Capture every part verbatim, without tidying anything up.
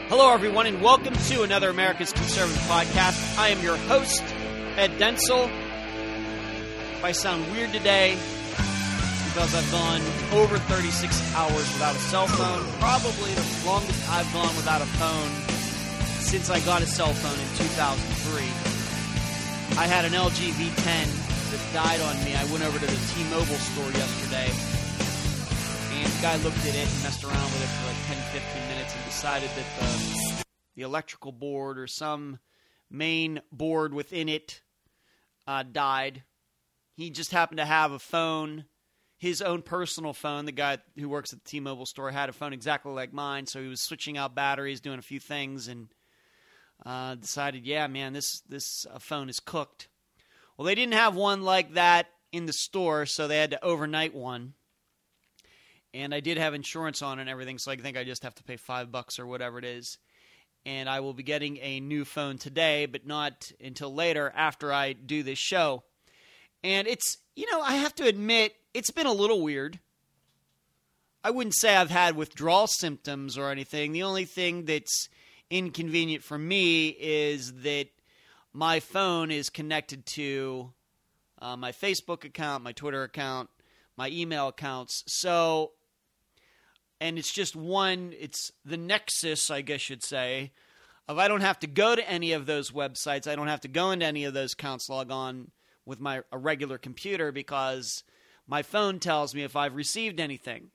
Hello, everyone, and welcome to another America's Conservative Podcast. I am your host, Ed Denzel. If I sound weird today, it's because I've gone over thirty-six hours without a cell phone. Probably the longest I've gone without a phone since I got a cell phone in two thousand three. I had an L G V ten that died on me. I went over to the T-Mobile store yesterday, and the guy looked at it and messed around with it for like ten, fifteen minutes and decided that the, the electrical board or some main board within it uh, died. He just happened to have a phone, his own personal phone. The guy who works at the T-Mobile store had a phone exactly like mine, so he was switching out batteries, doing a few things, and uh, decided, yeah, man, this, this uh, phone is cooked. Well, they didn't have one like that in the store, so they had to overnight one. And I did have insurance on it and everything, so I think I just have to pay five bucks or whatever it is. And I will be getting a new phone today, but not until later after I do this show. And it's, you know, I have to admit, it's been a little weird. I wouldn't say I've had withdrawal symptoms or anything. The only thing that's inconvenient for me is that my phone is connected to uh, my Facebook account, my Twitter account, my email accounts. So, and it's just one, it's the nexus, I guess you'd say, of I don't have to go to any of those websites. I don't have to go into any of those accounts, log on with my a regular computer, because my phone tells me if I've received anything.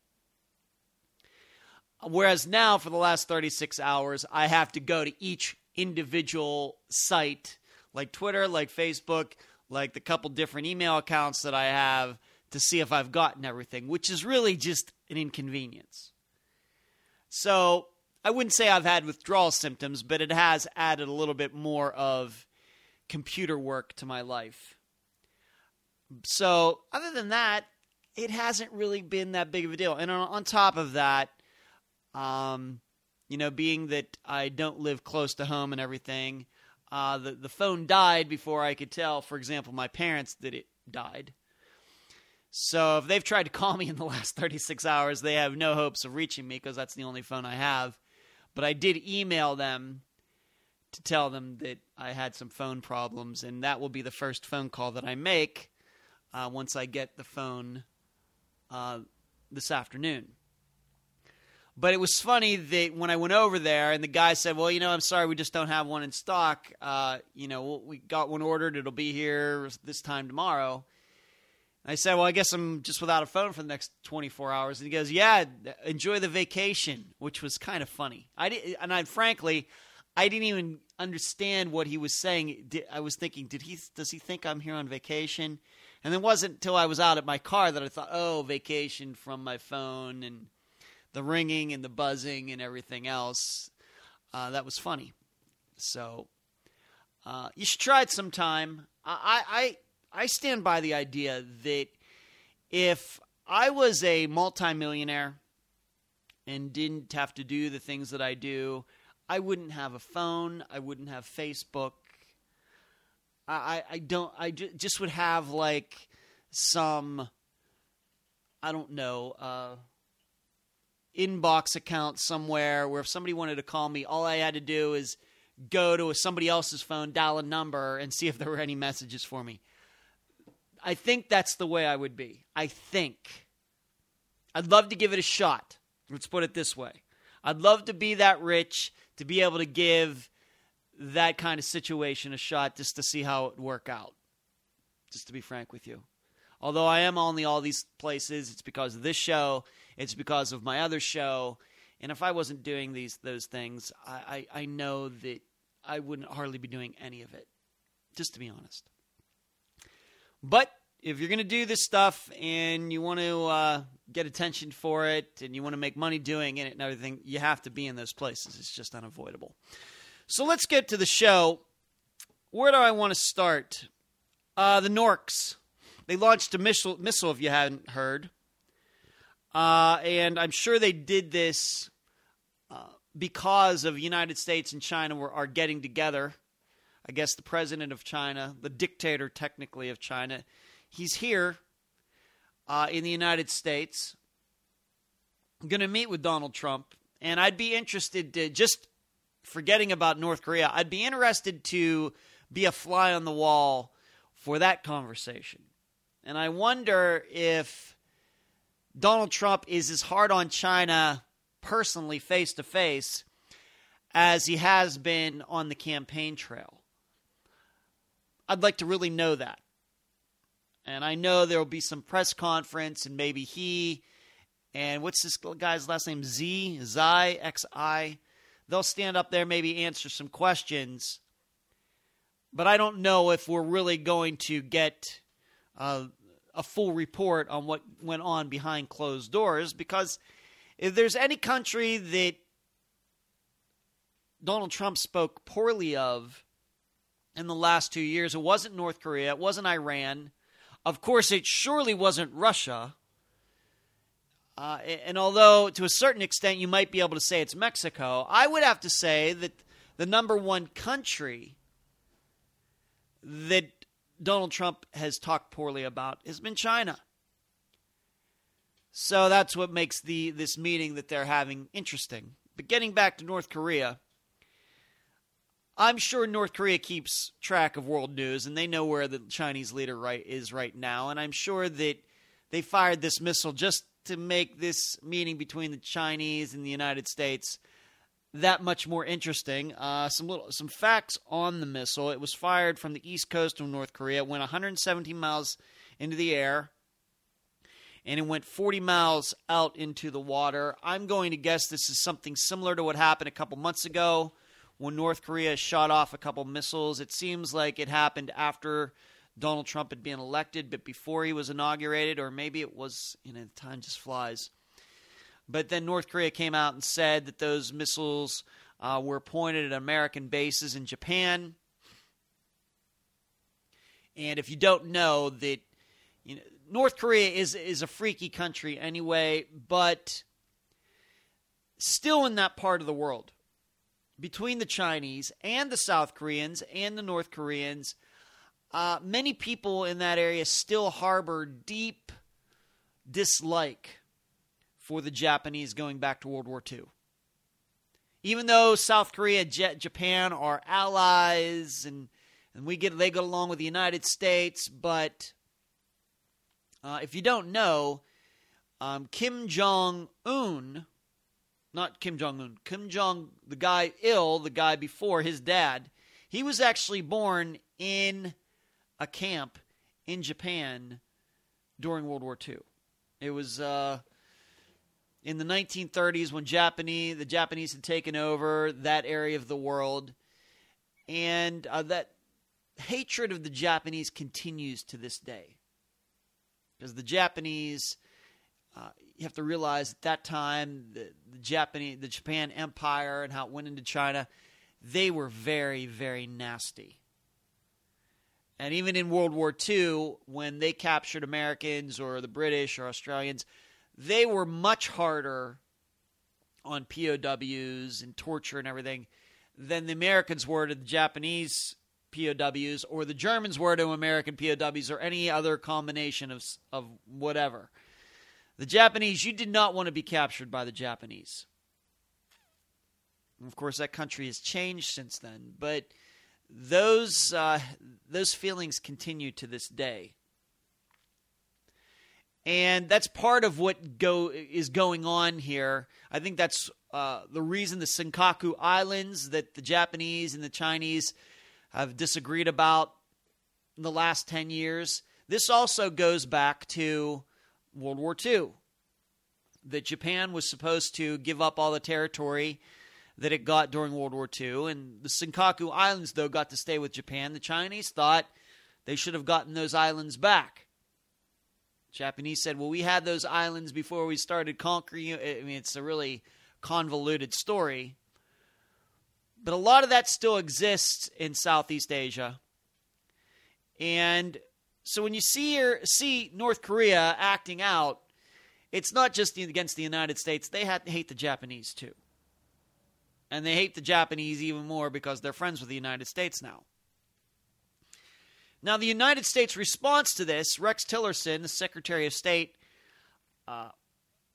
Whereas now, for the last thirty-six hours, I have to go to each individual site, like Twitter, like Facebook, like the couple different email accounts that I have, to see if I've gotten everything, which is really just an inconvenience. So I wouldn't say I've had withdrawal symptoms, but it has added a little bit more of computer work to my life. So other than that, it hasn't really been that big of a deal. And on, on top of that, um, you know, being that I don't live close to home and everything, uh, the, the phone died before I could tell, for example, my parents that it died. So if they've tried to call me in the last thirty-six hours, they have no hopes of reaching me because that's the only phone I have. But I did email them to tell them that I had some phone problems, and that will be the first phone call that I make uh, once I get the phone uh, this afternoon. But it was funny that when I went over there and the guy said, well, you know, I'm sorry, we just don't have one in stock. Uh, you know, we got one ordered. It'll be here this time tomorrow. I said, well, I guess I'm just without a phone for the next twenty-four hours. And he goes, yeah, enjoy the vacation, which was kind of funny. I did, and I, frankly, I didn't even understand what he was saying. I was thinking, did he? Does he think I'm here on vacation? And it wasn't until I was out at my car that I thought, oh, vacation from my phone and the ringing and the buzzing and everything else. Uh, that was funny. So uh, you should try it sometime. I, I I stand by the idea that if I was a multimillionaire and didn't have to do the things that I do, I wouldn't have a phone. I wouldn't have Facebook. I, I don't, I just would have like some, I don't know, uh, inbox account somewhere where if somebody wanted to call me, all I had to do is go to somebody else's phone, dial a number, and see if there were any messages for me. I think that's the way I would be. I think. I'd love to give it a shot. Let's put it this way. I'd love to be that rich to be able to give that kind of situation a shot just to see how it would work out. Just to be frank with you. Although I am only all these places, it's because of this show. It's because of my other show. And if I wasn't doing these those things, I, I, I know that I wouldn't hardly be doing any of it. Just to be honest. But if you're going to do this stuff and you want to uh, get attention for it and you want to make money doing it and everything, you have to be in those places. It's just unavoidable. So let's get to the show. Where do I want to start? Uh, the Norks. They launched a missile, missile if you hadn't heard. Uh, and I'm sure they did this uh, because of the United States and China were, are getting together. I guess the president of China, the dictator technically of China, he's here uh, in the United States. I'm going to meet with Donald Trump, and I'd be interested to just forgetting about North Korea, I'd be interested to be a fly on the wall for that conversation. And I wonder if Donald Trump is as hard on China personally, face to face, as he has been on the campaign trail. I'd like to really know that. And I know there will be some press conference, and maybe he and what's this guy's last name? Z, Xi, X I. They'll stand up there, maybe answer some questions. But I don't know if we're really going to get uh, a full report on what went on behind closed doors, because if there's any country that Donald Trump spoke poorly of in the last two years, it wasn't North Korea, it wasn't Iran. Of course, it surely wasn't Russia. Uh, and although to a certain extent you might be able to say it's Mexico, I would have to say that the number one country that Donald Trump has talked poorly about has been China. So that's what makes the this meeting that they're having interesting. But getting back to North Korea, I'm sure North Korea keeps track of world news, and they know where the Chinese leader right is right now. And I'm sure that they fired this missile just to make this meeting between the Chinese and the United States that much more interesting. Uh, some little some facts on the missile. It was fired from the east coast of North Korea. It went one hundred seventeen miles into the air, and it went forty miles out into the water. I'm going to guess this is something similar to what happened a couple months ago when North Korea shot off a couple missiles. It seems like it happened after Donald Trump had been elected, but before he was inaugurated, or maybe it was, you know, time just flies. But then North Korea came out and said that those missiles uh, were pointed at American bases in Japan. And if you don't know that, you know, North Korea is is a freaky country anyway, but still in that part of the world, between the Chinese and the South Koreans and the North Koreans, uh, many people in that area still harbor deep dislike for the Japanese going back to World War Two. Even though South Korea and J- Japan are allies, and, and we get they get along with the United States, but uh, if you don't know, um, Kim Jong-un, not Kim Jong-un, Kim Jong, the guy ill, the guy before his dad, he was actually born in a camp in Japan during World War Two. It was uh, in the nineteen thirties when Japanese, the Japanese had taken over that area of the world, and uh, that hatred of the Japanese continues to this day. Because the Japanese, uh, you have to realize at that time, the, the Japanese, the Japan Empire and how it went into China, they were very, very nasty. And even in World War Two, when they captured Americans or the British or Australians, they were much harder on P O Ws and torture and everything than the Americans were to the Japanese P O Ws, or the Germans were to American P O Ws, or any other combination of of whatever. The Japanese, you did not want to be captured by the Japanese. And of course, that country has changed since then, but those uh, those feelings continue to this day. And that's part of what go is going on here. I think that's uh, the reason the Senkaku Islands that the Japanese and the Chinese have disagreed about in the last ten years. This also goes back to World War Two. That Japan was supposed to give up all the territory that it got during World War Two, and the Senkaku Islands, though, got to stay with Japan. The Chinese thought they should have gotten those islands back. Japanese said, well, we had those islands before we started conquering you. I mean, it's a really convoluted story. But a lot of that still exists in Southeast Asia. And so when you see here, see North Korea acting out, it's not just against the United States. They hate the Japanese too. And they hate the Japanese even more because they're friends with the United States now. Now, the United States response to this, Rex Tillerson, the Secretary of State, uh,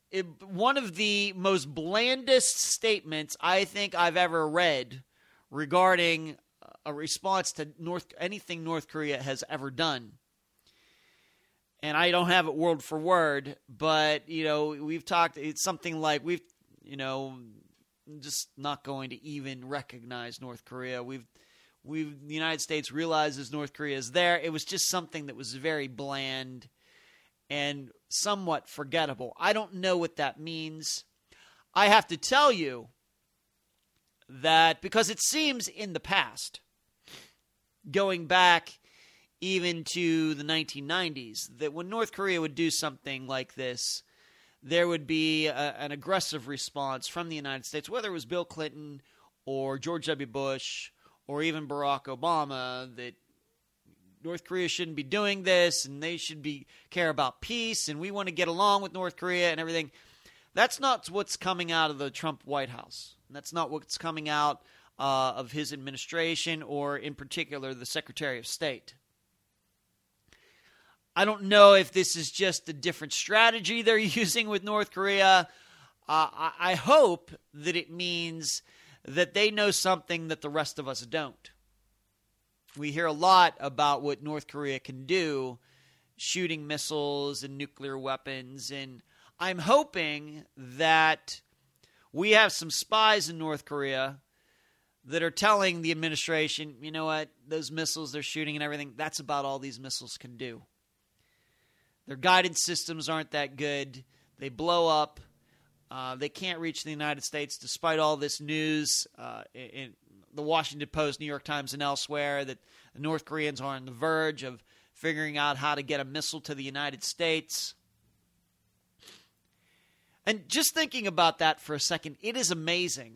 it, one of the most blandest statements I think I've ever read regarding a response to North anything North Korea has ever done. And I don't have it word for word, but, you know, we've talked, it's something like we've, you know, just not going to even recognize North Korea. We've, we've, the United States realizes North Korea is there. It was just something that was very bland and somewhat forgettable. I don't know what that means. I have to tell you that because it seems in the past, going back even to the nineteen nineties, that when North Korea would do something like this, there would be a, an aggressive response from the United States, whether it was Bill Clinton or George W. Bush or even Barack Obama, that North Korea shouldn't be doing this and they should be care about peace and we want to get along with North Korea and everything. That's not what's coming out of the Trump White House. That's not what's coming out uh, of his administration or, in particular, the Secretary of State. I don't know if this is just a different strategy they're using with North Korea. Uh, I, I hope that it means that they know something that the rest of us don't. We hear a lot about what North Korea can do, shooting missiles and nuclear weapons, and I'm hoping that we have some spies in North Korea that are telling the administration, you know what, those missiles they're shooting and everything, that's about all these missiles can do. Their guidance systems aren't that good. They blow up. Uh, they can't reach the United States despite all this news uh, in the Washington Post, New York Times, and elsewhere that the North Koreans are on the verge of figuring out how to get a missile to the United States. And just thinking about that for a second, it is amazing.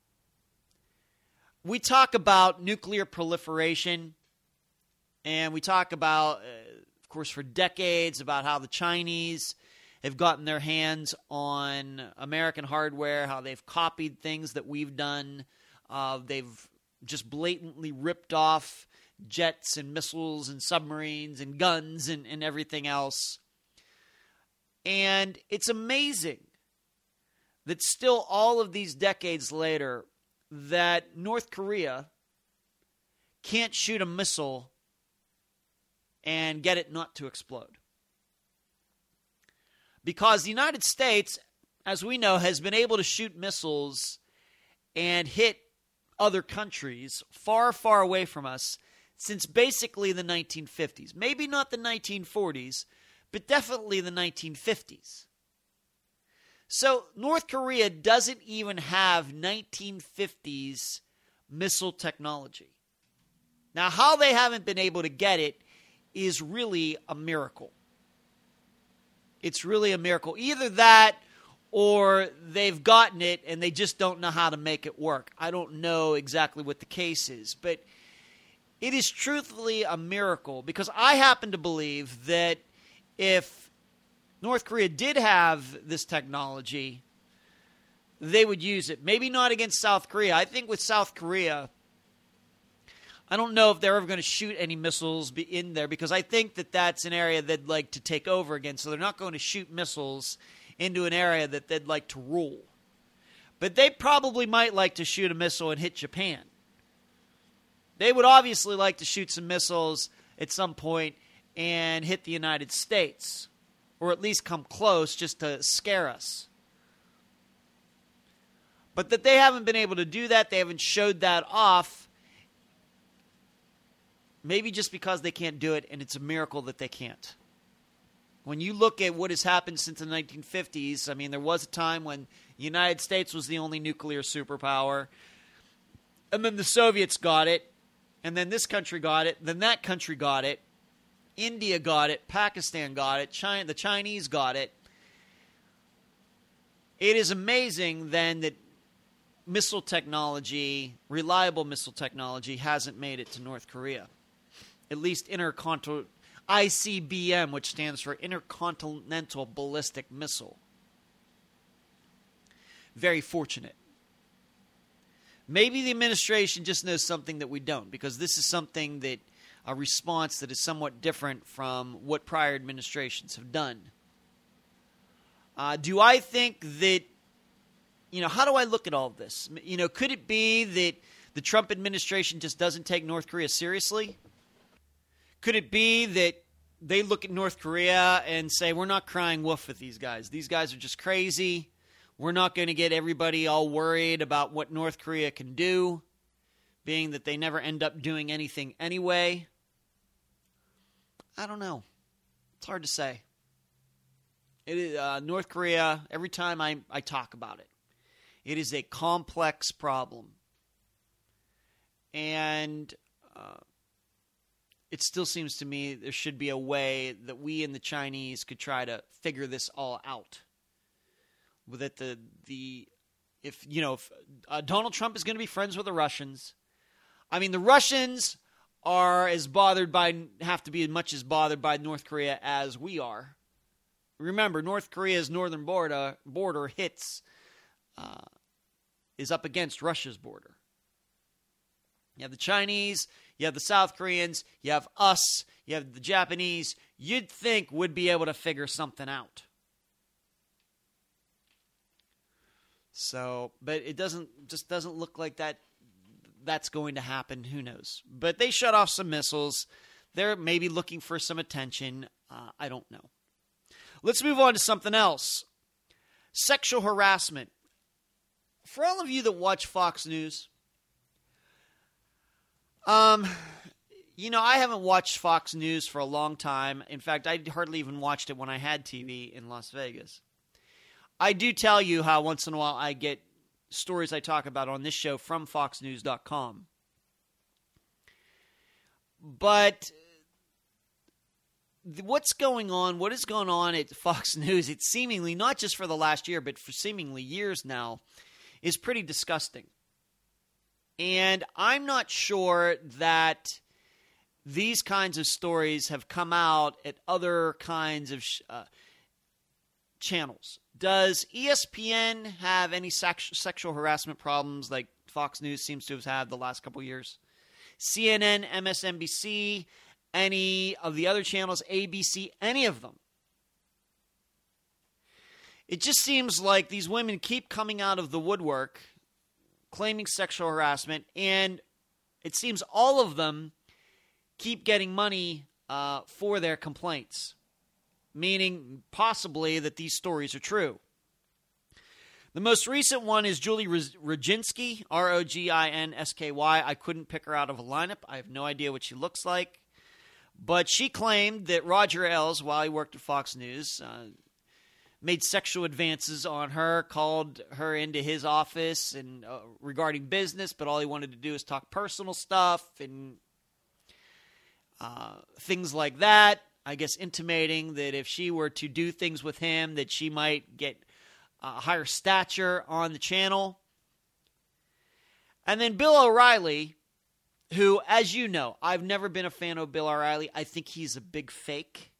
We talk about nuclear proliferation, and we talk about, uh, of course, for decades, about how the Chinese have gotten their hands on American hardware, how they've copied things that we've done. Uh, they've just blatantly ripped off jets and missiles and submarines and guns and, and everything else. And it's amazing that still all of these decades later, that North Korea can't shoot a missile and get it not to explode. Because the United States, as we know, has been able to shoot missiles and hit other countries far, far away from us since basically the nineteen fifties. Maybe not the nineteen forties, but definitely the nineteen fifties. So North Korea doesn't even have nineteen fifties missile technology. Now, how they haven't been able to get it is really a miracle. It's really a miracle. Either that or they've gotten it and they just don't know how to make it work. I don't know exactly what the case is, but it is truthfully a miracle because I happen to believe that if North Korea did have this technology, they would use it. Maybe not against South Korea. I think with South Korea, I don't know if they're ever going to shoot any missiles in there because I think that that's an area they'd like to take over again. So they're not going to shoot missiles into an area that they'd like to rule. But they probably might like to shoot a missile and hit Japan. They would obviously like to shoot some missiles at some point and hit the United States, or at least come close just to scare us. But that they haven't been able to do that, they haven't showed that off, maybe just because they can't do it, and it's a miracle that they can't. When you look at what has happened since the nineteen fifties, I mean, there was a time when the United States was the only nuclear superpower, and then the Soviets got it, and then this country got it, then that country got it, India got it, Pakistan got it, China, the Chinese got it. It is amazing then that missile technology, reliable missile technology, hasn't made it to North Korea. At least intercontinental I C B M, which stands for Intercontinental Ballistic Missile. Very fortunate. Maybe the administration just knows something that we don't, because this is something that, a response that is somewhat different from what prior administrations have done. Uh, do I think that, you know, how do I look at all of this? You know, could it be that the Trump administration just doesn't take North Korea seriously? Could it be that they look at North Korea and say, we're not crying wolf with these guys. These guys are just crazy. We're not going to get everybody all worried about what North Korea can do, being that they never end up doing anything anyway. I don't know. It's hard to say. It is, uh, North Korea, every time I, I talk about it, it is a complex problem. And uh, it still seems to me there should be a way that we and the Chinese could try to figure this all out. That the the if you know if uh, Donald Trump is going to be friends with the Russians, I mean the Russians are as bothered by have to be as much as bothered by North Korea as we are. Remember, North Korea's northern border border hits uh, is up against Russia's border. You have the Chinese, you have the South Koreans, you have us, you have the Japanese. You'd think would be able to figure something out. So, but it doesn't just doesn't look like that that's going to happen. Who knows? But they shut off some missiles. They're maybe looking for some attention. Uh, I don't know. Let's move on to something else. Sexual harassment. For all of you that watch Fox News, um, you know, I haven't watched Fox News for a long time. In fact, I hardly even watched it when I had T V in Las Vegas. I do tell you how once in a while I get stories I talk about on this show from fox news dot com. But what's going on, what has gone on at Fox News, it's seemingly, not just for the last year, but for seemingly years now, is pretty disgusting. And I'm not sure that these kinds of stories have come out at other kinds of uh, channels. Does E S P N have any sex- sexual harassment problems like Fox News seems to have had the last couple years? C N N, M S N B C, any of the other channels, A B C, any of them? It just seems like these women keep coming out of the woodwork claiming sexual harassment, and it seems all of them keep getting money uh, for their complaints, meaning possibly that these stories are true. The most recent one is Julie Roginski, R O G I N S K Y. I couldn't pick her out of a lineup. I have no idea what she looks like. But she claimed that Roger Ailes, while he worked at Fox News, uh, made sexual advances on her, called her into his office and uh, regarding business, but all he wanted to do is talk personal stuff and uh, things like that. I guess intimating that if she were to do things with him, that she might get a higher stature on the channel. And then Bill O'Reilly, who, as you know, I've never been a fan of Bill O'Reilly. I think he's a big fake.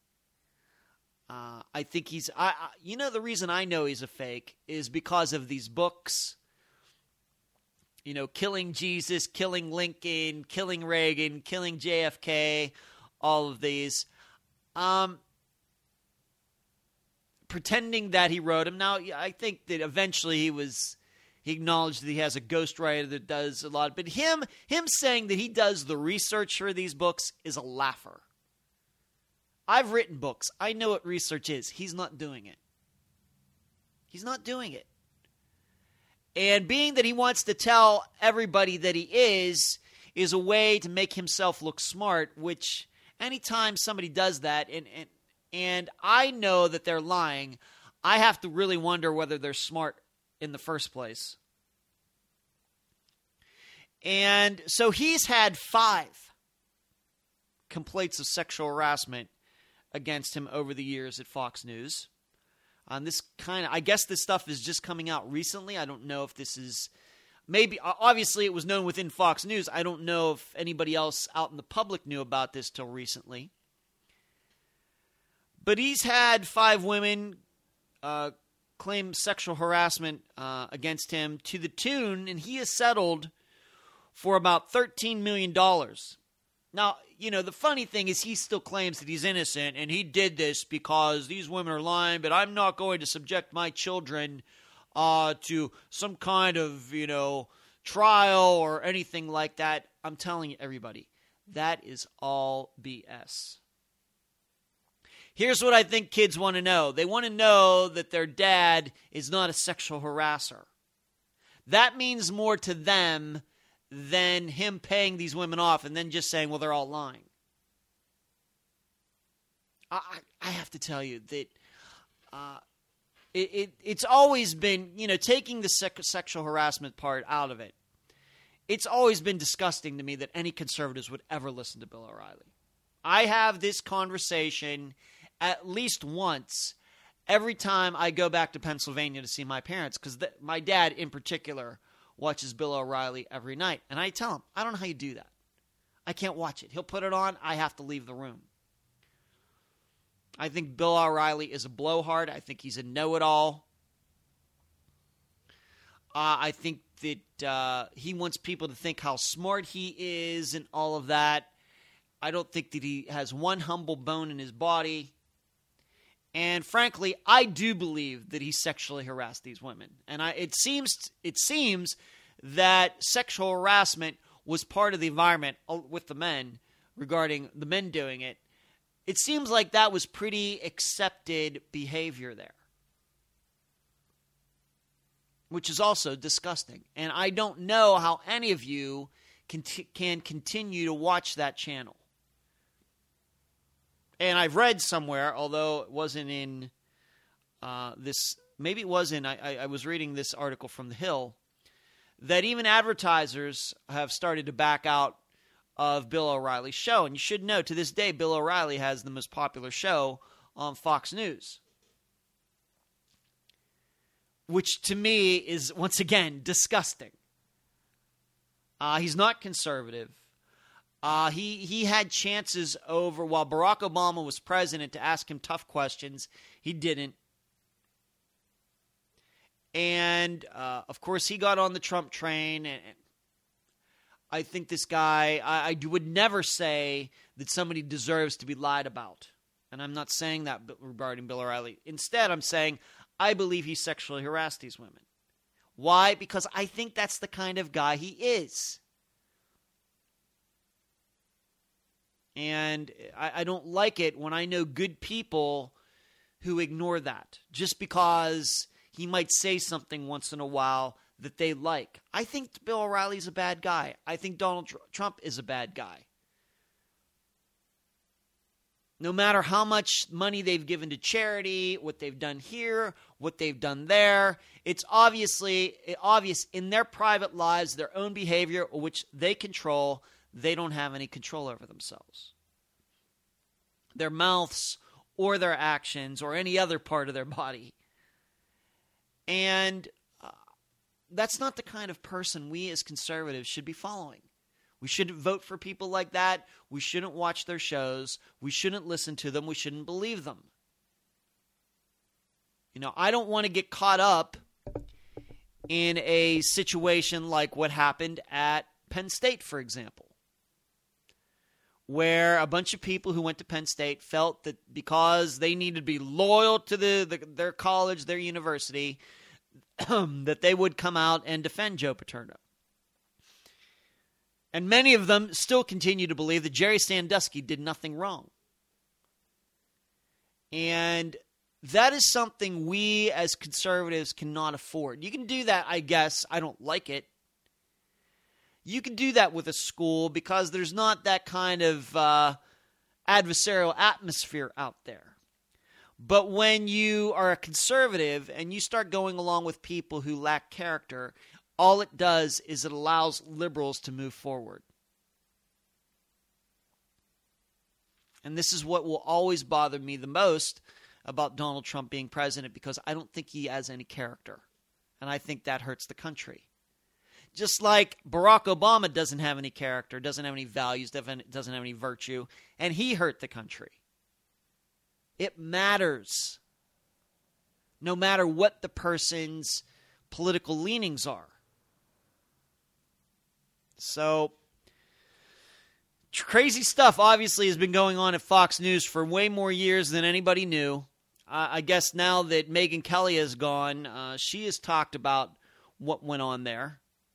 Uh, I think he's, I, I, you know, the reason I know he's a fake is because of these books. You know, Killing Jesus, Killing Lincoln, Killing Reagan, Killing J F K, all of these. Um, pretending that he wrote them. Now, I think that eventually he was, he acknowledged that he has a ghostwriter that does a lot. But him, him saying that he does the research for these books is a laugher. I've written books. I know what research is. He's not doing it. He's not doing it. And being that he wants to tell everybody that he is, is a way to make himself look smart, which anytime somebody does that, and, and, and I know that they're lying, I have to really wonder whether they're smart in the first place. And so he's had five complaints of sexual harassment against him over the years at Fox News. Um, this kind of, I guess this stuff is just coming out recently. I don't know if this is, maybe, obviously it was known within Fox News. I don't know if anybody else out in the public knew about this till recently. But he's had five women uh, claim sexual harassment uh, against him to the tune, and he has settled for about thirteen million dollars. Now, you know, the funny thing is he still claims that he's innocent and he did this because these women are lying, but I'm not going to subject my children uh, to some kind of, you know, trial or anything like that. I'm telling everybody, that is all B S. Here's what I think kids want to know. They want to know that their dad is not a sexual harasser. That means more to them than him paying these women off and then just saying, well, they're all lying. I, I have to tell you that uh, it, it it's always been, you know, taking the sec- sexual harassment part out of it, it's always been disgusting to me that any conservatives would ever listen to Bill O'Reilly. I have this conversation at least once every time I go back to Pennsylvania to see my parents, because my dad in particular watches Bill O'Reilly every night. And I tell him, I don't know how you do that. I can't watch it. He'll put it on. I have to leave the room. I think Bill O'Reilly is a blowhard. I think he's a know-it-all. Uh, I think that uh, he wants people to think how smart he is and all of that. I don't think that he has one humble bone in his body. And frankly, I do believe that he sexually harassed these women. And I, it seems it seems that sexual harassment was part of the environment with the men regarding the men doing it. It seems like that was pretty accepted behavior there, which is also disgusting. And I don't know how any of you can, t- can continue to watch that channel. And I've read somewhere, although it wasn't in uh, this, maybe it was in, I, I was reading this article from The Hill, that even advertisers have started to back out of Bill O'Reilly's show. And you should know, to this day, Bill O'Reilly has the most popular show on Fox News. Which to me is, once again, disgusting. Uh, he's not conservative. Uh, he, he had chances over, while Barack Obama was president, to ask him tough questions. He didn't. And, uh, of course, he got on the Trump train. And, and I think this guy, I, I would never say that somebody deserves to be lied about. And I'm not saying that regarding Bill O'Reilly. Instead, I'm saying I believe he sexually harassed these women. Why? Because I think that's the kind of guy he is. And I, I don't like it when I know good people who ignore that just because he might say something once in a while that they like. I think Bill O'Reilly's a bad guy. I think Donald Tr- Trump is a bad guy. No matter how much money they've given to charity, what they've done here, what they've done there, it's obviously obvious in their private lives, their own behavior, which they control, they don't have any control over themselves. Their mouths or their actions or any other part of their body. And uh, that's not the kind of person we as conservatives should be following. We shouldn't vote for people like that. We shouldn't watch their shows. We shouldn't listen to them. We shouldn't believe them. You know, I don't want to get caught up in a situation like what happened at Penn State, for example, where a bunch of people who went to Penn State felt that because they needed to be loyal to the, the their college, their university, that they would come out and defend Joe Paterno. And many of them still continue to believe that Jerry Sandusky did nothing wrong. And that is something we as conservatives cannot afford. You can do that, I guess. I don't like it. You can do that with a school because there's not that kind of uh, adversarial atmosphere out there. But when you are a conservative and you start going along with people who lack character, all it does is it allows liberals to move forward. And this is what will always bother me the most about Donald Trump being president, because I don't think he has any character. And I think that hurts the country. Just like Barack Obama doesn't have any character, doesn't have any values, doesn't have any virtue, and he hurt the country. It matters, no matter what the person's political leanings are. So, Crazy stuff obviously has been going on at Fox News for way more years than anybody knew. Uh, I guess now that Megyn Kelly is gone, uh, she has talked about what went on there.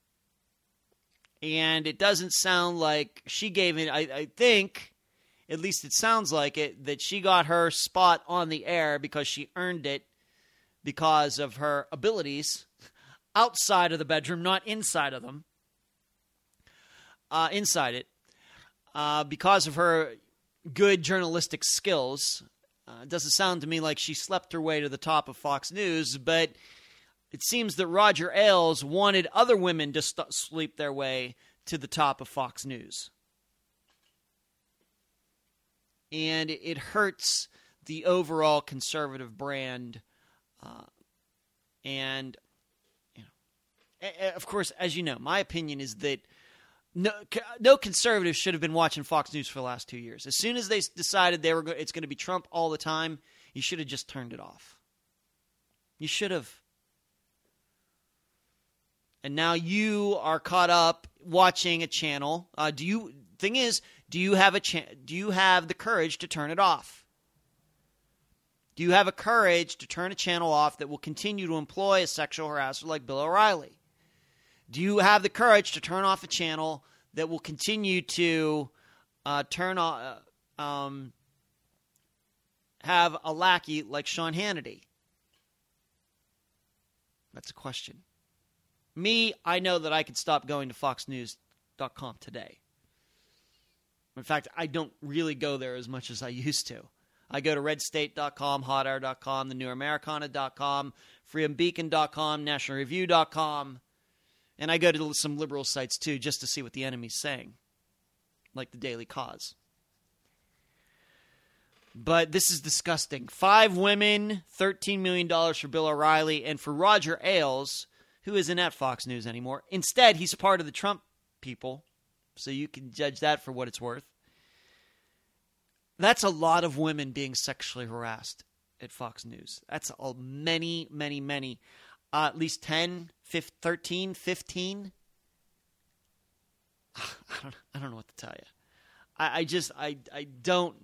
And it doesn't sound like she gave it, I, I think, at least it sounds like it, that she got her spot on the air because she earned it because of her abilities outside of the bedroom, not inside of them. Uh, inside it. Uh, because of her good journalistic skills. Uh, it doesn't sound to me like she slept her way to the top of Fox News, but it seems that Roger Ailes wanted other women to st- sleep their way to the top of Fox News. And it hurts the overall conservative brand. Uh, and, you know, of course, as you know, my opinion is that No, no conservatives should have been watching Fox News for the last two years. As soon as they decided they were, go- it's going to be Trump all the time, you should have just turned it off. You should have. And now you are caught up watching a channel. Uh, do you? Thing is, do you have a? Cha- do you have the courage to turn it off? Do you have a courage to turn a channel off that will continue to employ a sexual harasser like Bill O'Reilly? Do you have the courage to turn off a channel that will continue to uh, turn on, uh, um, have a lackey like Sean Hannity? That's a question. Me, I know that I could stop going to fox news dot com today. In fact, I don't really go there as much as I used to. I go to red state dot com, hot air dot com, the new americana dot com, freedom beacon dot com, national review dot com, and I go to some liberal sites too just to see what the enemy's saying, like the Daily Cause. But this is disgusting. Five women, thirteen million dollars for Bill O'Reilly, and for Roger Ailes, who isn't at Fox News anymore. Instead, he's part of the Trump people, so you can judge that for what it's worth. That's a lot of women being sexually harassed at Fox News. That's a many, many, many. Uh, at least ten, fifteen, thirteen, fifteen. I don't, I don't know what to tell you. I, I just, I, I don't,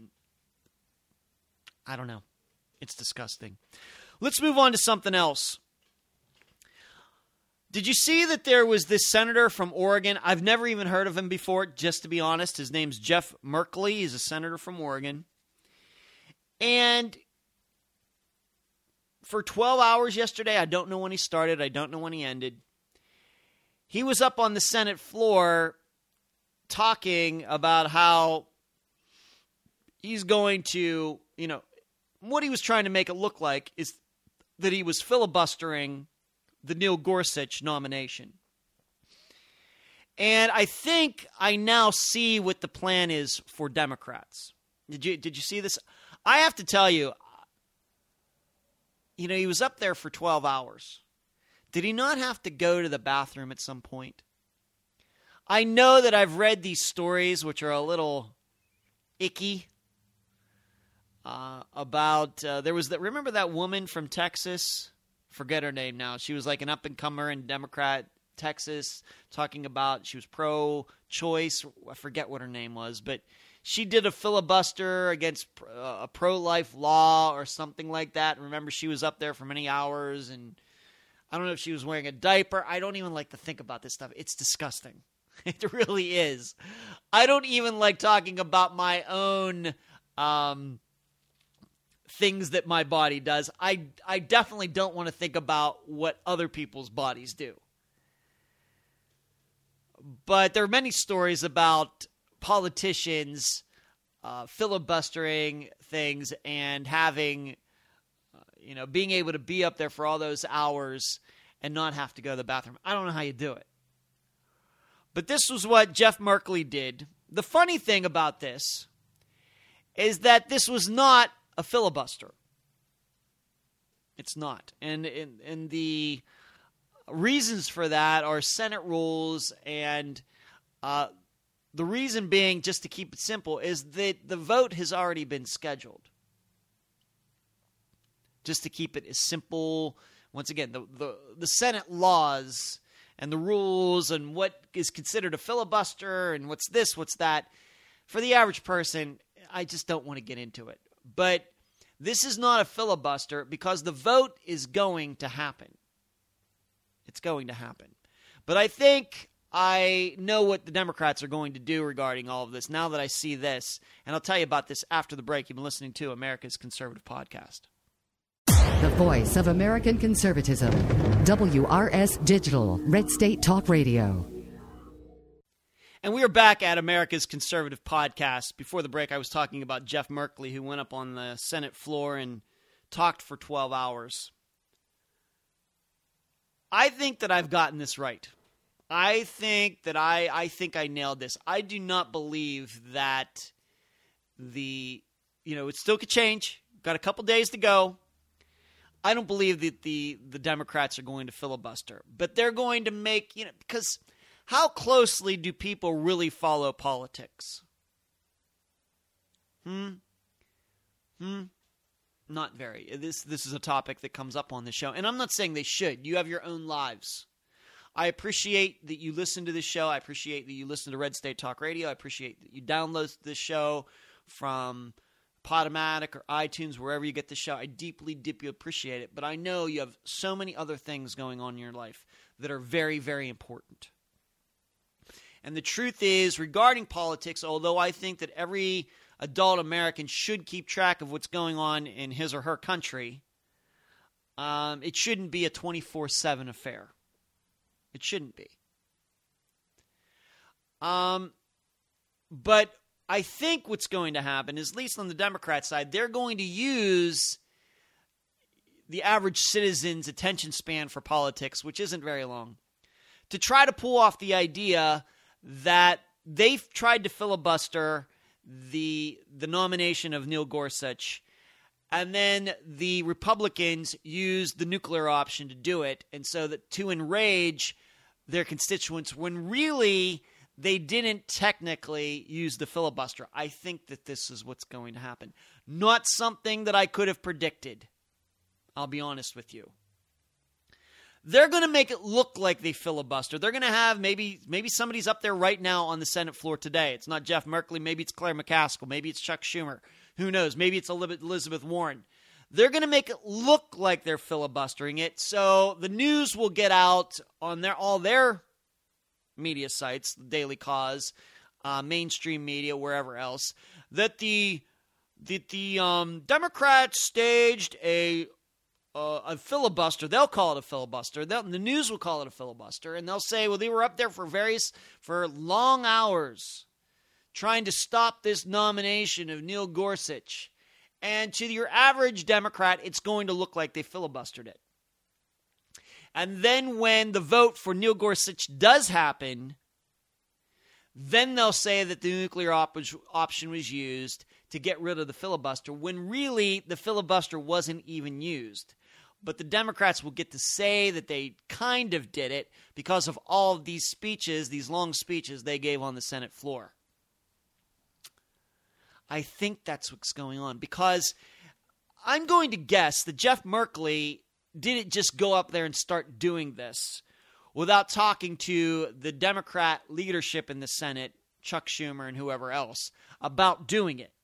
I don't know. It's disgusting. Let's move on to something else. Did you see that there was this senator from Oregon? I've never even heard of him before, just to be honest. His name's Jeff Merkley. He's a senator from Oregon. And for twelve hours yesterday, I don't know when he started, I don't know when he ended, he was up on the Senate floor talking about how he's going to, you know, what he was trying to make it look like is that he was filibustering the Neil Gorsuch nomination. And I think I now see what the plan is for Democrats. Did you did you see this? I have to tell you, you know, he was up there for twelve hours. Did he not have to go to the bathroom at some point? I know that I've read these stories, which are a little icky, uh, about, uh, there was that, remember that woman from Texas? Forget her name now. She was like an up-and-comer in Democrat Texas, talking about she was pro-choice. I forget what her name was, but she did a filibuster against uh, a pro-life law or something like that. Remember, she was up there for many hours, and I don't know if she was wearing a diaper. I don't even like to think about this stuff. It's disgusting. It really is. I don't even like talking about my own um, things that my body does. I, I definitely don't want to think about what other people's bodies do. But there are many stories about politicians uh, filibustering things and having, uh, you know, being able to be up there for all those hours and not have to go to the bathroom. I don't know how you do it. But this was what Jeff Merkley did. The funny thing about this is that this was not a filibuster. It's not. And, and, and the reasons for that are Senate rules, and uh, the reason being, just to keep it simple, is that the vote has already been scheduled. Just to keep it as simple. Once again, the, the, the Senate laws and the rules and what is considered a filibuster and what's this, what's that, for the average person, I just don't want to get into it. But this is not a filibuster because the vote is going to happen. It's going to happen. But I think I know what the Democrats are going to do regarding all of this now that I see this. And I'll tell you about this after the break. You've been listening to America's Conservative Podcast. The voice of American conservatism. W R S Digital, Red State Talk Radio. And we are back at America's Conservative Podcast. Before the break, I was talking about Jeff Merkley, who went up on the Senate floor and talked for twelve hours. I think that I've gotten this right. I think that I, I think I nailed this. I do not believe that the, you know, it still could change. Got a couple days to go. I don't believe that the, the Democrats are going to filibuster, but they're going to make, you know, because how closely do people really follow politics? Hmm? Hmm? Not very. This this is a topic that comes up on the show, and I'm not saying they should. You have your own lives. I appreciate that you listen to this show. I appreciate that you listen to Red State Talk Radio. I appreciate that you download this show from Podomatic or iTunes, wherever you get the show. I deeply, deeply appreciate it, but I know you have so many other things going on in your life that are very, very important. And the truth is, regarding politics, although I think that every adult American should keep track of what's going on in his or her country, um, it shouldn't be a twenty-four seven affair. It shouldn't be. Um, but I think what's going to happen is, at least on the Democrat side, they're going to use the average citizen's attention span for politics, which isn't very long, to try to pull off the idea that they've tried to filibuster the the nomination of Neil Gorsuch, and then the Republicans used the nuclear option to do it, and so that to enrage their constituents when really they didn't technically use the filibuster. I think that this is what's going to happen. Not something that I could have predicted. I'll be honest with you. They're going to make it look like they filibuster. They're going to have maybe maybe somebody's up there right now on the Senate floor today. It's not Jeff Merkley. Maybe it's Claire McCaskill. Maybe it's Chuck Schumer. Who knows? Maybe it's Elizabeth Warren. They're going to make it look like they're filibustering it, so the news will get out on their all their media sites, the Daily Cause, uh, mainstream media, wherever else, that the that the um, Democrats staged a Uh, a filibuster. They'll call it a filibuster. They'll, the news will call it a filibuster, and they'll say, well, they were up there for various, for long hours trying to stop this nomination of Neil Gorsuch. And to your average Democrat, it's going to look like they filibustered it. And then when the vote for Neil Gorsuch does happen, then they'll say that the nuclear op- option was used to get rid of the filibuster, when really the filibuster wasn't even used. But the Democrats will get to say that they kind of did it because of all of these speeches, these long speeches they gave on the Senate floor. I think that's what's going on, because I'm going to guess that Jeff Merkley didn't just go up there and start doing this without talking to the Democrat leadership in the Senate, Chuck Schumer and whoever else, about doing it.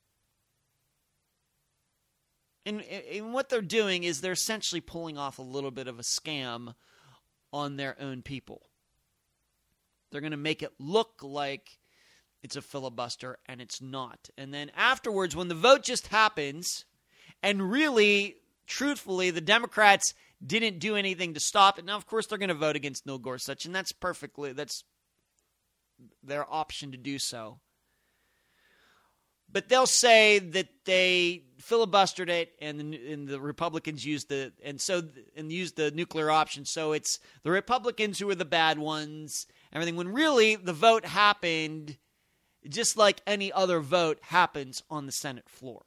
And, and what they're doing is they're essentially pulling off a little bit of a scam on their own people. They're going to make it look like it's a filibuster, and it's not. And then afterwards, when the vote just happens, and really, truthfully, the Democrats didn't do anything to stop it. Now, of course, they're going to vote against Neil Gorsuch, and that's perfectly, that's their option to do so. But they'll say that they filibustered it, and the, and the Republicans used the and so and used the nuclear option. So it's the Republicans who are the bad ones. Everything, when really the vote happened, just like any other vote happens on the Senate floor.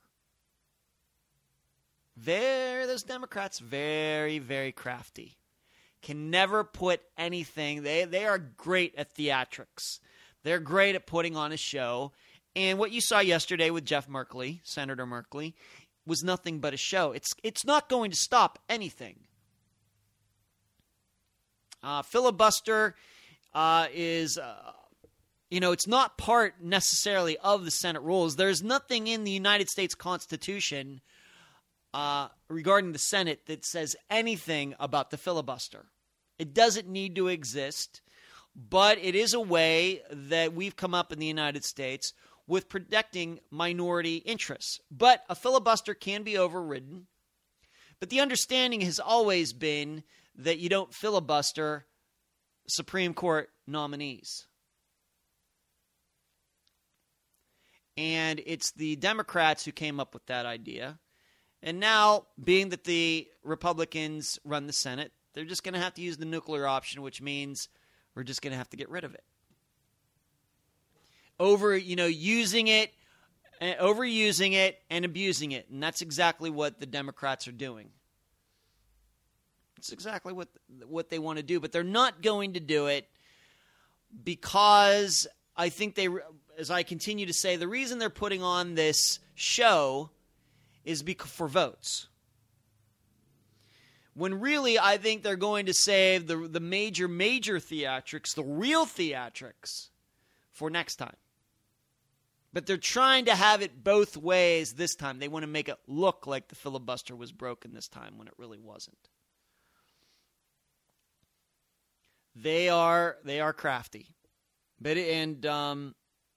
Very those Democrats, very very crafty. Can never put anything. They they are great at theatrics. They're great at putting on a show. And what you saw yesterday with Jeff Merkley, Senator Merkley, was nothing but a show. It's it's not going to stop anything. Uh, filibuster uh, is uh, you know, it's not part necessarily of the Senate rules. There's nothing in the United States Constitution uh, regarding the Senate that says anything about the filibuster. It doesn't need to exist, but it is a way that we've come up in the United States with protecting minority interests. But a filibuster can be overridden. But the understanding has always been that you don't filibuster Supreme Court nominees. And it's the Democrats who came up with that idea. And now, being that the Republicans run the Senate, they're just going to have to use the nuclear option, which means we're just going to have to get rid of it. Over, you know, using it, uh, overusing it, and abusing it. And that's exactly what the Democrats are doing. It's exactly what what they want to do. But they're not going to do it because I think they, as I continue to say, the reason they're putting on this show is because for votes. When really, I think they're going to save the the major, major theatrics, the real theatrics, for next time. But they're trying to have it both ways this time. They want to make it look like the filibuster was broken this time when it really wasn't. They are they are crafty. But and um,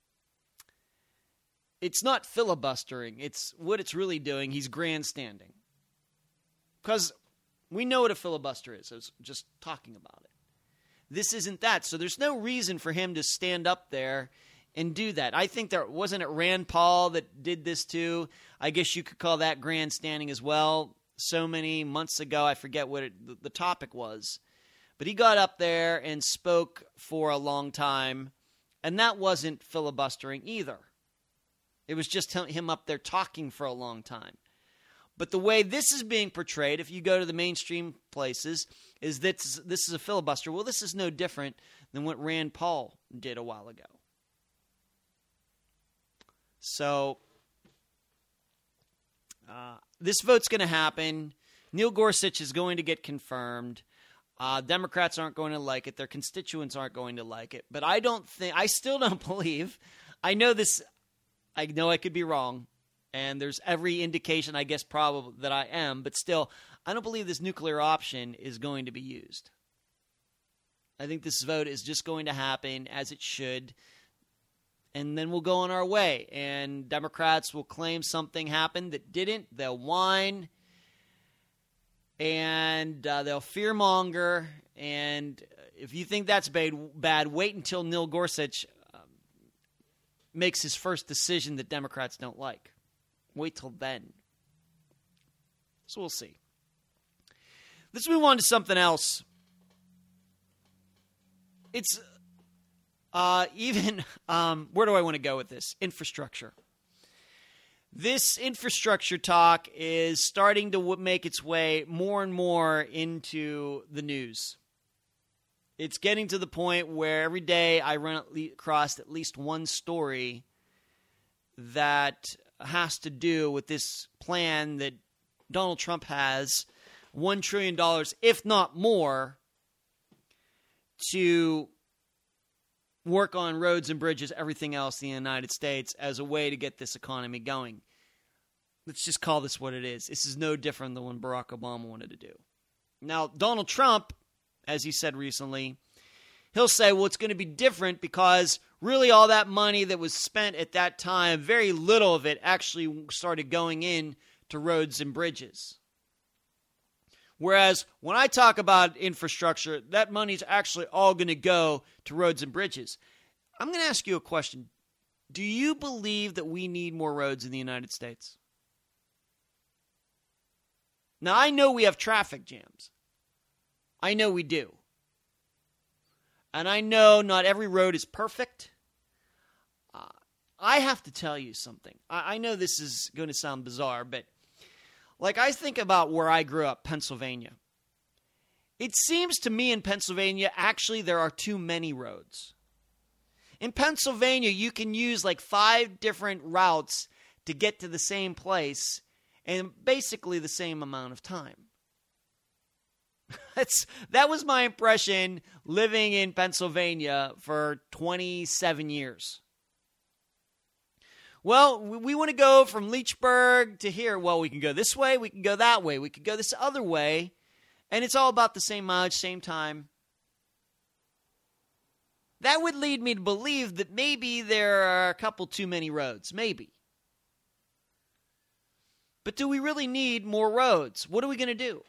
it's not filibustering. It's what it's really doing. He's grandstanding. Because we know what a filibuster is. I was just talking about it. This isn't that. So there's no reason for him to stand up there and do that. I think there wasn't it Rand Paul that did this too. I guess you could call that grandstanding as well. So many months ago, I forget what it, the topic was. But he got up there and spoke for a long time, and that wasn't filibustering either. It was just him up there talking for a long time. But the way this is being portrayed, if you go to the mainstream places, is that this is a filibuster. Well, this is no different than what Rand Paul did a while ago. So, uh, this vote's going to happen. Neil Gorsuch is going to get confirmed. Uh, Democrats aren't going to like it. Their constituents aren't going to like it. But I don't think, I still don't believe, I know this, I know I could be wrong, and there's every indication, I guess, probably that I am, but still, I don't believe this nuclear option is going to be used. I think this vote is just going to happen as it should, and then we'll go on our way. And Democrats will claim something happened that didn't. They'll whine. And uh, they'll fearmonger. And if you think that's bad, bad wait until Neil Gorsuch um, makes his first decision that Democrats don't like. Wait till then. So we'll see. Let's move on to something else. It's uh, even, um, where do I want to go with this? Infrastructure. This infrastructure talk is starting to w- make its way more and more into the news. It's getting to the point where every day I run across at least one story that has to do with this plan that Donald Trump has, one trillion dollars, if not more, to work on roads and bridges, everything else in the United States as a way to get this economy going. Let's just call this what it is. This is no different than what Barack Obama wanted to do. Now, Donald Trump, as he said recently, he'll say, well, it's going to be different because really all that money that was spent at that time, very little of it actually started going in to roads and bridges. Whereas when I talk about infrastructure, that money's actually all going to go to roads and bridges. I'm going to ask you a question. Do you believe that we need more roads in the United States? Now, I know we have traffic jams. I know we do. And I know not every road is perfect. Uh, I have to tell you something. I, I know this is going to sound bizarre, but like I think about where I grew up, Pennsylvania. It seems to me in Pennsylvania, actually, there are too many roads. In Pennsylvania, you can use like five different routes to get to the same place in basically the same amount of time. That's that was my impression living in Pennsylvania for twenty-seven years. Well, we want to go from Leechburg to here. Well, we can go this way, we can go that way, we could go this other way, and it's all about the same mileage, same time. That would lead me to believe that maybe there are a couple too many roads, maybe. But do we really need more roads? What are we going to do?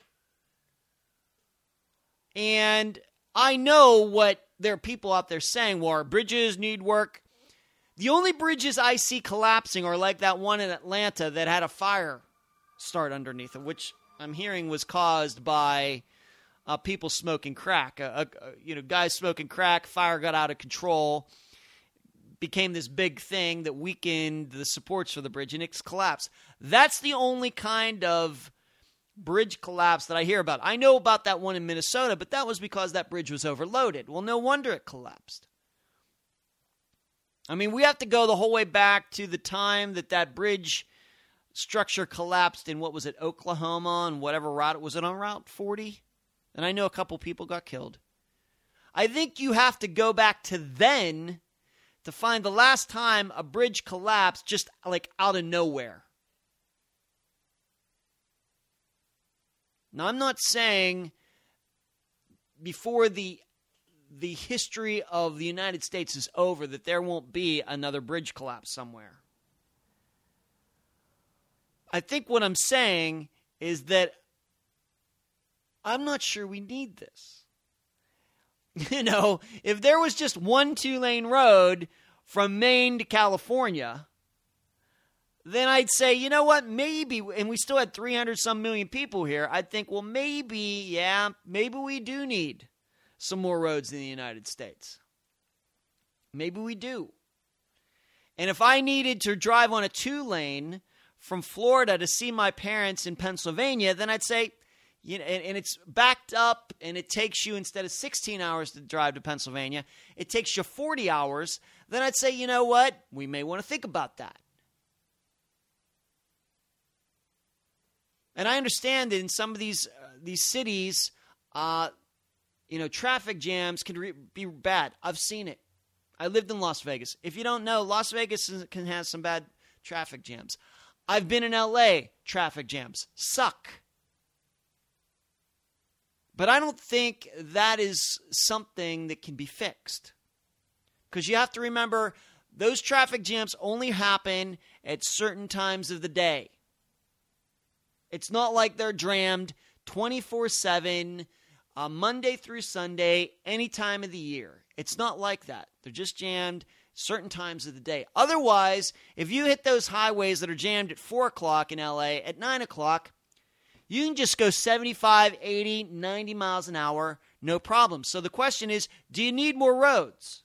And I know what there are people out there saying, well, our bridges need work. The only bridges I see collapsing are like that one in Atlanta that had a fire start underneath it, which I'm hearing was caused by uh, people smoking crack. Uh, uh, you know, guys smoking crack, fire got out of control, became this big thing that weakened the supports for the bridge, and it's collapsed. That's the only kind of bridge collapse that I hear about. I know about that one in Minnesota, but that was because that bridge was overloaded. Well, no wonder it collapsed. I mean, we have to go the whole way back to the time that that bridge structure collapsed in, what was it, Oklahoma, and whatever route. Was it on Route forty? And I know a couple people got killed. I think you have to go back to then to find the last time a bridge collapsed just like out of nowhere. Now, I'm not saying before the the history of the United States is over that there won't be another bridge collapse somewhere. I think what I'm saying is that I'm not sure we need this. You know, if there was just one two-lane road from Maine to California, then I'd say, you know what, maybe, and we still had three hundred some million people here, I'd think, well, maybe, yeah, maybe we do need some more roads in the United States. Maybe we do. And if I needed to drive on a two-lane from Florida to see my parents in Pennsylvania, then I'd say, you know, and, and it's backed up, and it takes you, instead of sixteen hours to drive to Pennsylvania, it takes you forty hours, then I'd say, you know what, we may want to think about that. And I understand that in some of these uh, these cities, uh, you know, traffic jams can re- be bad. I've seen it. I lived in Las Vegas. If you don't know, Las Vegas is, can have some bad traffic jams. I've been in L A. Traffic jams suck. But I don't think that is something that can be fixed. Because you have to remember, those traffic jams only happen at certain times of the day. It's not like they're jammed twenty-four seven, uh, Monday through Sunday, any time of the year. It's not like that. They're just jammed certain times of the day. Otherwise, if you hit those highways that are jammed at four o'clock in L A, at nine o'clock, you can just go seventy-five, eighty, ninety miles an hour, no problem. So the question is, do you need more roads?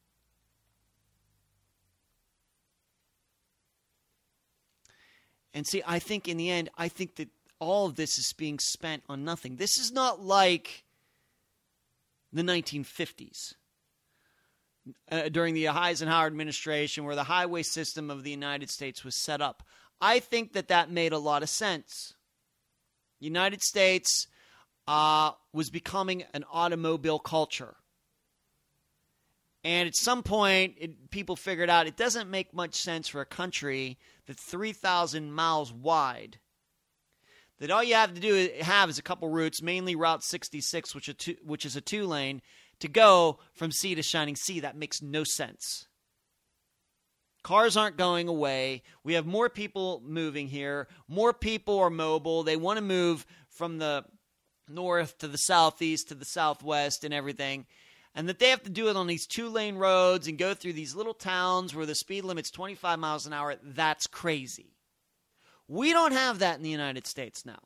And see, I think in the end, I think that all of this is being spent on nothing. This is not like the nineteen fifties uh, during the Eisenhower administration, where the highway system of the United States was set up. I think that that made a lot of sense. The United States uh, was becoming an automobile culture. And at some point, it, people figured out it doesn't make much sense for a country that's three thousand miles wide, that all you have to do have is a couple routes, mainly Route sixty-six, which, are two, which is a two-lane, to go from sea to shining sea. That makes no sense. Cars aren't going away. We have more people moving here. More people are mobile. They want to move from the north to the southeast to the southwest and everything. And that they have to do it on these two-lane roads and go through these little towns where the speed limit's twenty-five miles an hour, that's crazy. We don't have that in the United States now.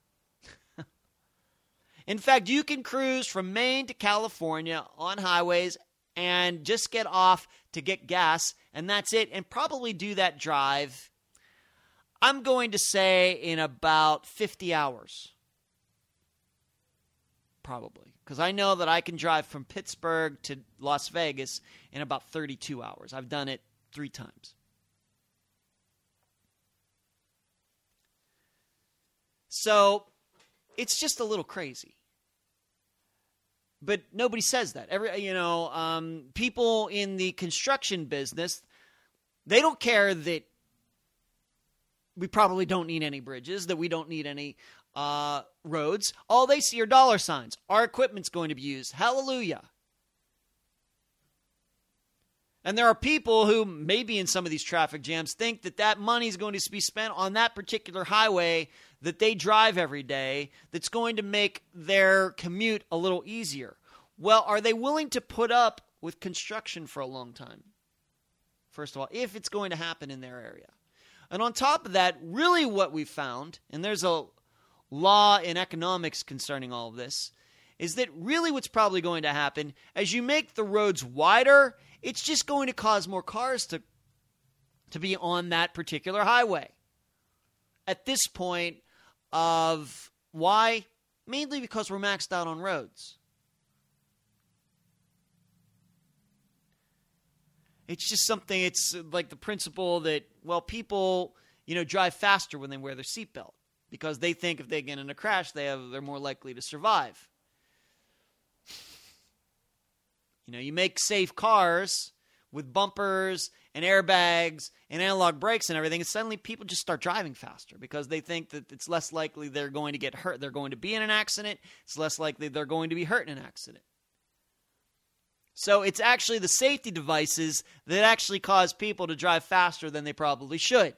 In fact, you can cruise from Maine to California on highways and just get off to get gas, and that's it, and probably do that drive, I'm going to say, in about fifty hours. Probably. Because I know that I can drive from Pittsburgh to Las Vegas in about thirty-two hours. I've done it three times. So, it's just a little crazy. But nobody says that. Every you know, um, people in the construction business, they don't care that we probably don't need any bridges, that we don't need any uh, roads. All they see are dollar signs. Our equipment's going to be used. Hallelujah. And there are people who, maybe in some of these traffic jams, think that that money is going to be spent on that particular highway that they drive every day that's going to make their commute a little easier. Well, are they willing to put up with construction for a long time? First of all, if it's going to happen in their area. And on top of that, really what we found, and there's a law in economics concerning all of this, is that really what's probably going to happen, as you make the roads wider, it's just going to cause more cars to, to be on that particular highway. At this point of why? Mainly because we're maxed out on roads. It's just something, it's like the principle that, well, people, you know, drive faster when they wear their seatbelt because they think if they get in a crash, they have, they're more likely to survive. You know, you make safe cars with bumpers and airbags and analog brakes and everything, and suddenly people just start driving faster because they think that it's less likely they're going to get hurt. They're going to be in an accident. It's less likely they're going to be hurt in an accident. So it's actually the safety devices that actually cause people to drive faster than they probably should.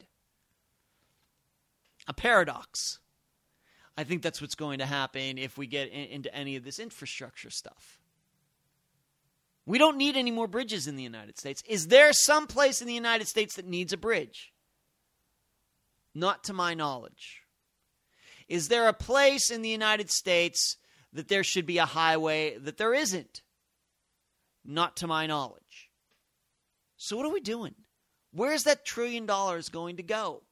A paradox. I think that's what's going to happen if we get in, into any of this infrastructure stuff. We don't need any more bridges in the United States. Is there some place in the United States that needs a bridge? Not to my knowledge. Is there a place in the United States that there should be a highway that there isn't? Not to my knowledge. So what are we doing? Where's that trillion dollars going to go?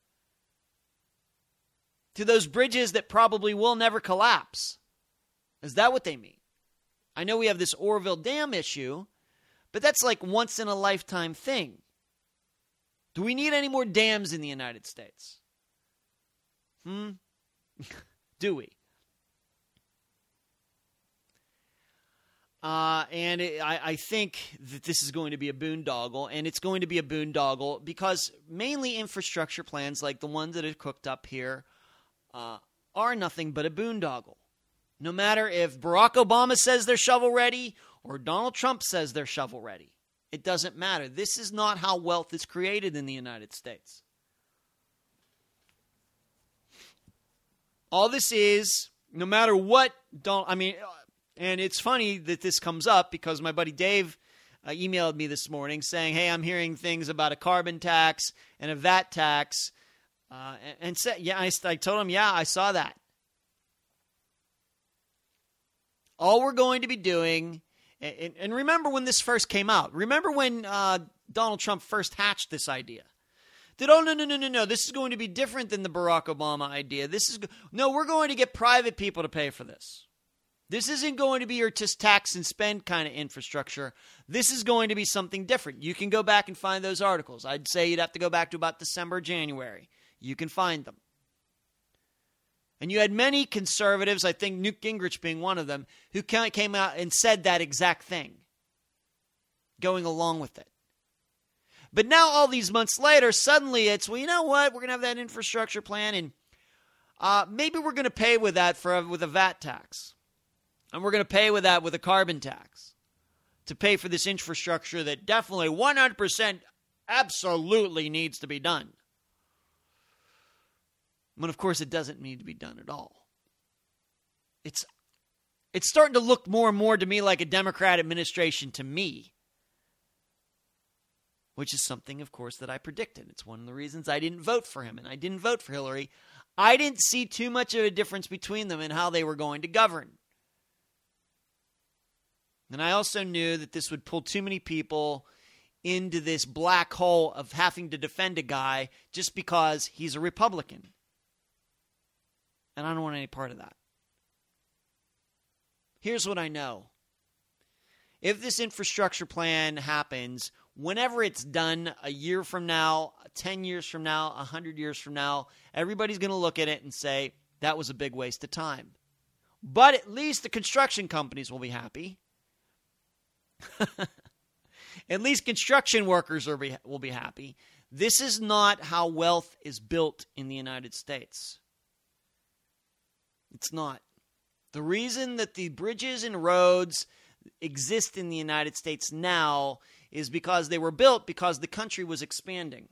To those bridges that probably will never collapse. Is that what they mean? I know we have this Oroville Dam issue, but that's like once in a lifetime thing. Do we need any more dams in the United States? Hmm? Do we? Uh, and it, I, I think that this is going to be a boondoggle, and it's going to be a boondoggle because mainly infrastructure plans like the ones that are cooked up here uh, are nothing but a boondoggle. No matter if Barack Obama says they're shovel-ready or Donald Trump says they're shovel-ready. It doesn't matter. This is not how wealth is created in the United States. All this is, no matter what, don't, I mean, and it's funny that this comes up because my buddy Dave uh, emailed me this morning saying, hey, I'm hearing things about a carbon tax and a V A T tax. Uh, and and said, yeah, I, I told him, yeah, I saw that. All we're going to be doing, and, and remember when this first came out. Remember when uh, Donald Trump first hatched this idea. That, oh, no, no, no, no, no, this is going to be different than the Barack Obama idea. This is No, we're going to get private people to pay for this. This isn't going to be your just tax and spend kind of infrastructure. This is going to be something different. You can go back and find those articles. I'd say you'd have to go back to about December, January. You can find them. And you had many conservatives, I think Newt Gingrich being one of them, who came out and said that exact thing, going along with it. But now all these months later, suddenly it's, well, you know what? We're going to have that infrastructure plan, and uh, maybe we're going to pay with that for a, with a V A T tax. And we're going to pay with that with a carbon tax to pay for this infrastructure that definitely one hundred percent absolutely needs to be done. But of course, it doesn't need to be done at all. It's it's starting to look more and more to me like a Democrat administration to me, which is something, of course, that I predicted. It's one of the reasons I didn't vote for him, and I didn't vote for Hillary. I didn't see too much of a difference between them in how they were going to govern. And I also knew that this would pull too many people into this black hole of having to defend a guy just because he's a Republican. And I don't want any part of that. Here's what I know. If this infrastructure plan happens, whenever it's done, a year from now, ten years from now, one hundred years from now, everybody's going to look at it and say, that was a big waste of time. But at least the construction companies will be happy. At least construction workers are be, will be happy. This is not how wealth is built in the United States. It's not. The reason that the bridges and roads exist in the United States now is because they were built because the country was expanding.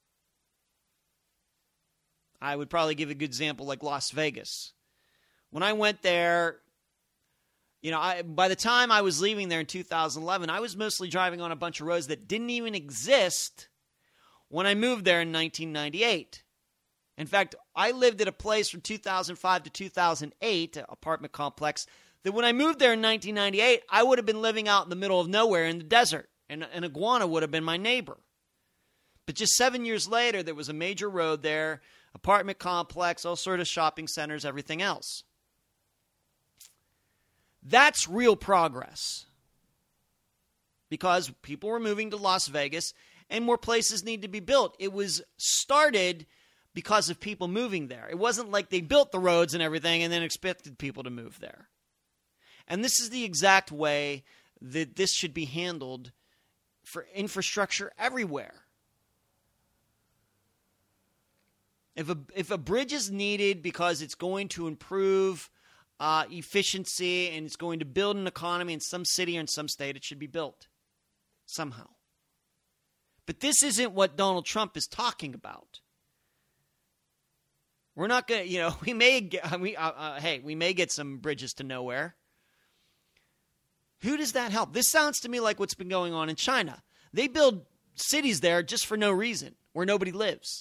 I would probably give a good example like Las Vegas. When I went there, you know, I, by the time I was leaving there in two thousand eleven, I was mostly driving on a bunch of roads that didn't even exist when I moved there in nineteen ninety-eight. In fact, I lived at a place from two thousand five to two thousand eight, an apartment complex, that when I moved there in nineteen ninety-eight, I would have been living out in the middle of nowhere in the desert, and an iguana would have been my neighbor. But just seven years later, there was a major road there, apartment complex, all sort of shopping centers, everything else. That's real progress. Because people were moving to Las Vegas and more places need to be built. It was started because of people moving there. It wasn't like they built the roads and everything and then expected people to move there. And this is the exact way that this should be handled for infrastructure everywhere. If a, if a bridge is needed because it's going to improve uh, efficiency and it's going to build an economy in some city or in some state, it should be built somehow. But this isn't what Donald Trump is talking about. We're not going to, you know, we may get, we, uh, uh, hey, we may get some bridges to nowhere. Who does that help? This sounds to me like what's been going on in China. They build cities there just for no reason, where nobody lives.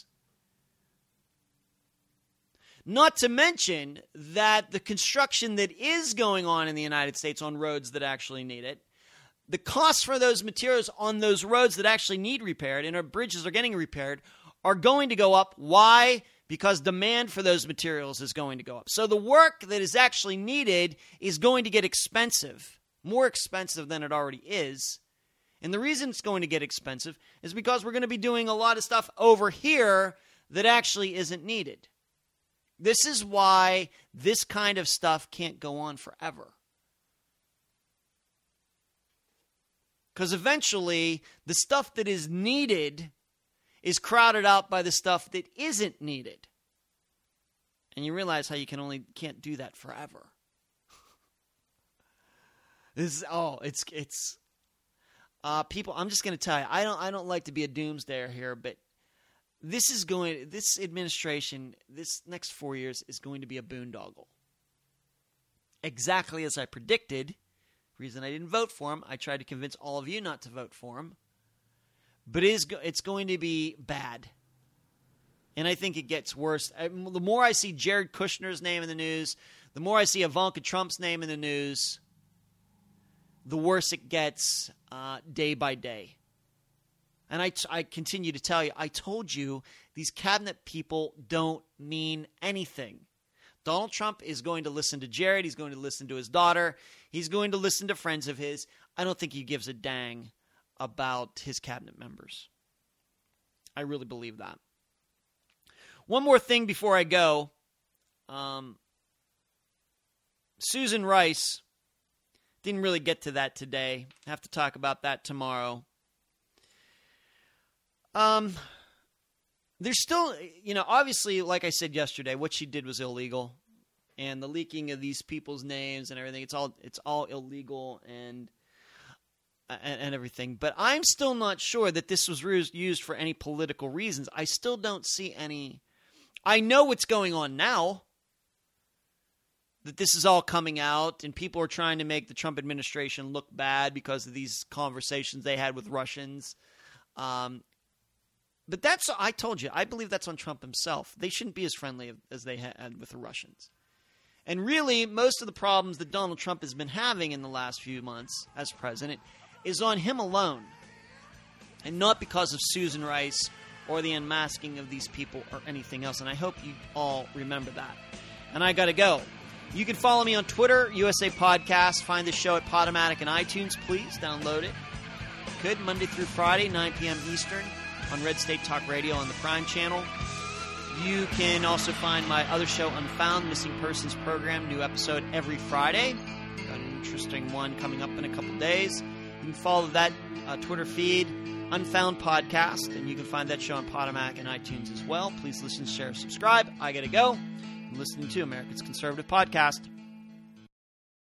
Not to mention that the construction that is going on in the United States on roads that actually need it, the costs for those materials on those roads that actually need repaired and our bridges are getting repaired are going to go up. Why? Because demand for those materials is going to go up. So the work that is actually needed is going to get expensive, more expensive than it already is. And the reason it's going to get expensive is because we're going to be doing a lot of stuff over here that actually isn't needed. This is why this kind of stuff can't go on forever. Because eventually, the stuff that is needed is crowded out by the stuff that isn't needed. And you realize how you can only can't do that forever. This is oh, it's it's uh, people. I'm just going to tell you, I don't I don't like to be a doomsdayer here, but this is going. This administration, this next four years is going to be a boondoggle. Exactly as I predicted. Reason I didn't vote for him. I tried to convince all of you not to vote for him. But it is, it's going to be bad. And I think it gets worse. I, the more I see Jared Kushner's name in the news, the more I see Ivanka Trump's name in the news, the worse it gets uh, day by day. And I, I continue to tell you, I told you these cabinet people don't mean anything. Donald Trump is going to listen to Jared. He's going to listen to his daughter. He's going to listen to friends of his. I don't think he gives a dang about his cabinet members. I really believe that. One more thing before I go. Um, Susan Rice. Didn't really get to that today. I have to talk about that tomorrow. Um, there's still, you know, obviously, like I said yesterday, what she did was illegal. And the leaking of these people's names and everything, it's all it's all illegal and and, and everything. But I'm still not sure that this was used for any political reasons. I still don't see any. I know what's going on now. That this is all coming out and people are trying to make the Trump administration look bad because of these conversations they had with Russians. Um, but that's, I told you, I believe that's on Trump himself. They shouldn't be as friendly as they had with the Russians. And really, most of the problems that Donald Trump has been having in the last few months as president is on him alone. And not because of Susan Rice or the unmasking of these people or anything else. And I hope you all remember that. And I got to go. You can follow me on Twitter, U S A Podcast. Find the show at Podomatic and iTunes. Please download it. Good, Monday through Friday, nine p.m. Eastern on Red State Talk Radio on the Prime Channel. You can also find my other show, Unfound Missing Persons Program, new episode every Friday. Got an interesting one coming up in a couple days. You can follow that uh, Twitter feed, Unfound Podcast, and you can find that show on Podomac and iTunes as well. Please listen, share, subscribe. I gotta go. I'm listening to America's Conservative Podcast.